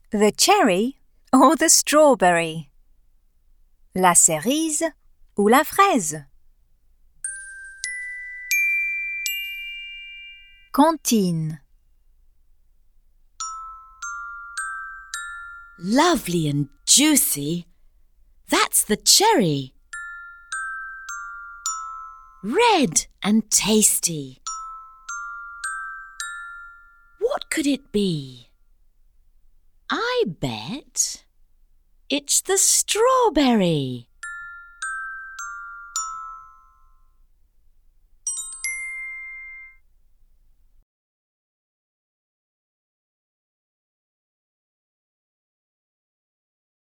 The cherry or the strawberry? La cerise ou la fraise? Cantine. Lovely and juicy. That's the cherry. Red and tasty. What could it be? I bet it's the strawberry.